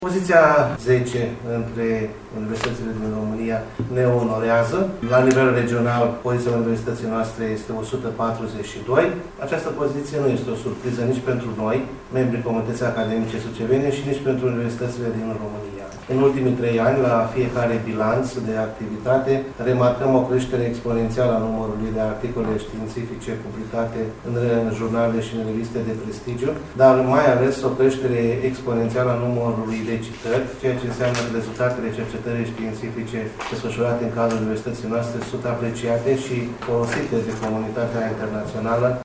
Poziția 10 între universitățile din România ne onorează. La nivel regional, poziția universității noastre este 142. Această poziție nu este o surpriză nici pentru noi, membrii Comunității Academice Sucevene, și nici pentru universitățile din România. În ultimii 3 ani, la fiecare bilanț de activitate, remarcăm o creștere exponențială a numărului de articole științifice publicate în jurnale și în reviste de prestigiu, dar mai ales o creștere exponențială a numărului de citări, ceea ce înseamnă că rezultatele cercetării științifice desfășurate în cadrul universității noastre sunt apreciate și folosite de comunitatea internațională